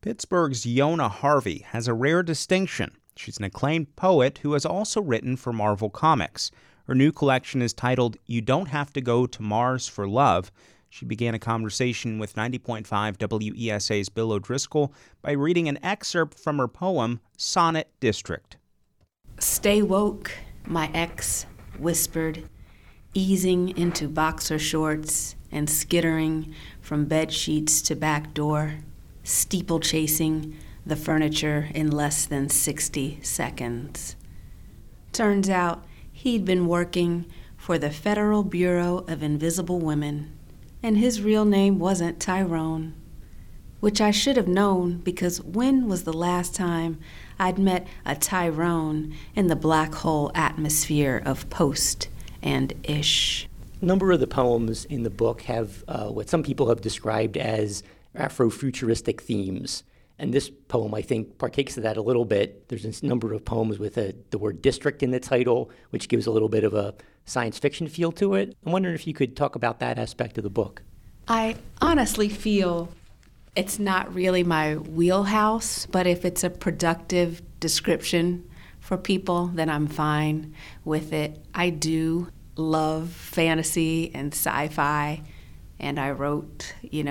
Pittsburgh's Yona Harvey has a rare distinction. She's an acclaimed poet who has also written for Marvel Comics. Her new collection is titled You Don't Have to Go to Mars for Love. She began a conversation with 90.5 WESA's Bill O'Driscoll by reading an excerpt from her poem, Sonnet District. Stay woke, my ex whispered, easing into boxer shorts and skittering from bed sheets to back door, steeplechasing the furniture in less than 60 seconds. Turns out he'd been working for the Federal Bureau of Invisible Women, and his real name wasn't Tyrone, which I should have known because when was the last time I'd met a Tyrone in the black hole atmosphere of Post and Ish? A number of the poems in the book have what some people have described as Afrofuturistic themes. And this poem, I think, partakes of that a little bit. There's a number of poems with the word district in the title, which gives a little bit of a science fiction feel to it. I'm wondering if you could talk about that aspect of the book. I honestly feel it's not really my wheelhouse, but if it's a productive description for people, then I'm fine with it. I do love fantasy and sci-fi, and I wrote,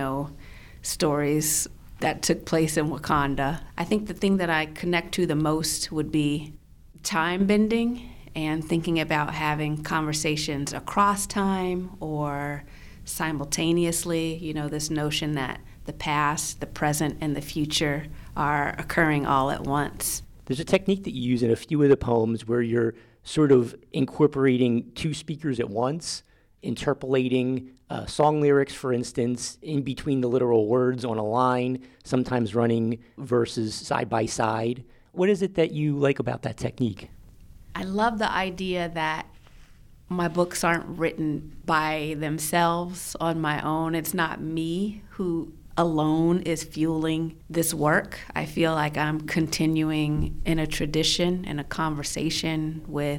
stories that took place in Wakanda. I think the thing that I connect to the most would be time bending and thinking about having conversations across time or simultaneously, this notion that the past, the present, and the future are occurring all at once. There's a technique that you use in a few of the poems where you're sort of incorporating two speakers at once, interpolating song lyrics, for instance, in between the literal words on a line, sometimes running verses side by side. What is it that you like about that technique? I love the idea that my books aren't written by themselves on my own. It's not me who alone is fueling this work. I feel like I'm continuing in a tradition and a conversation with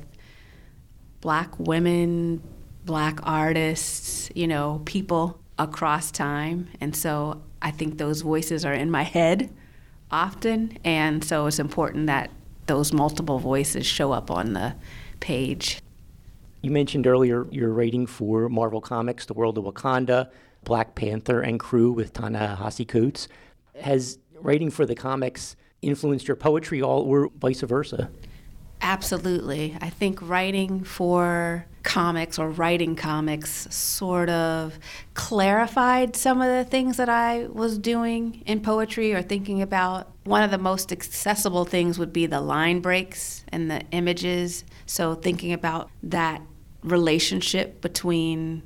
Black women, Black artists, people across time. And so I think those voices are in my head often. And so it's important that those multiple voices show up on the page. You mentioned earlier you're writing for Marvel Comics, The World of Wakanda, Black Panther and crew with Ta-Nehisi Coates. Has writing for the comics influenced your poetry or vice versa? Absolutely. I think writing for comics or writing comics sort of clarified some of the things that I was doing in poetry or thinking about. One of the most accessible things would be the line breaks and the images. So thinking about that relationship between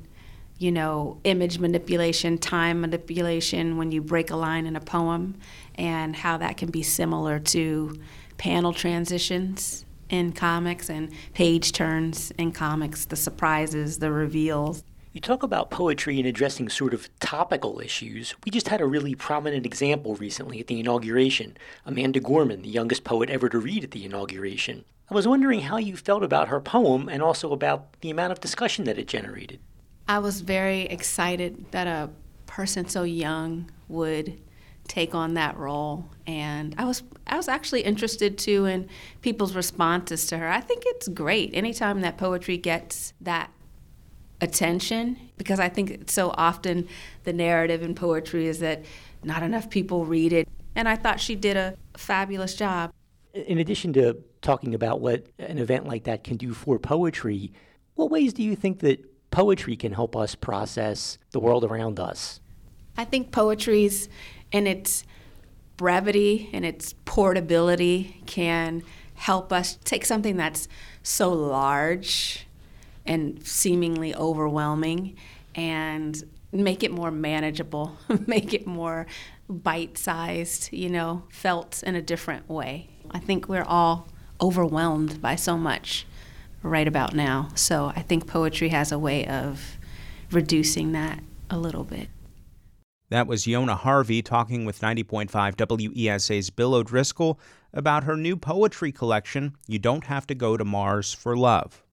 image manipulation, time manipulation when you break a line in a poem, and how that can be similar to panel transitions in comics and page turns in comics, the surprises, the reveals. You talk about poetry and addressing sort of topical issues. We just had a really prominent example recently at the inauguration. Amanda Gorman, the youngest poet ever to read at the inauguration. I was wondering how you felt about her poem and also about the amount of discussion that it generated. I was very excited that a person so young would take on that role, and I was actually interested too in people's responses to her. I think it's great anytime that poetry gets that attention, because I think so often the narrative in poetry is that not enough people read it, and I thought she did a fabulous job. In addition to talking about what an event like that can do for poetry, what ways do you think that poetry can help us process the world around us? I think poetry's in its brevity and its portability can help us take something that's so large and seemingly overwhelming and make it more manageable, make it more bite-sized, felt in a different way. I think we're all overwhelmed by so much right about now. So I think poetry has a way of reducing that a little bit. That was Yona Harvey talking with 90.5 WESA's Bill O'Driscoll about her new poetry collection, You Don't Have to Go to Mars for Love.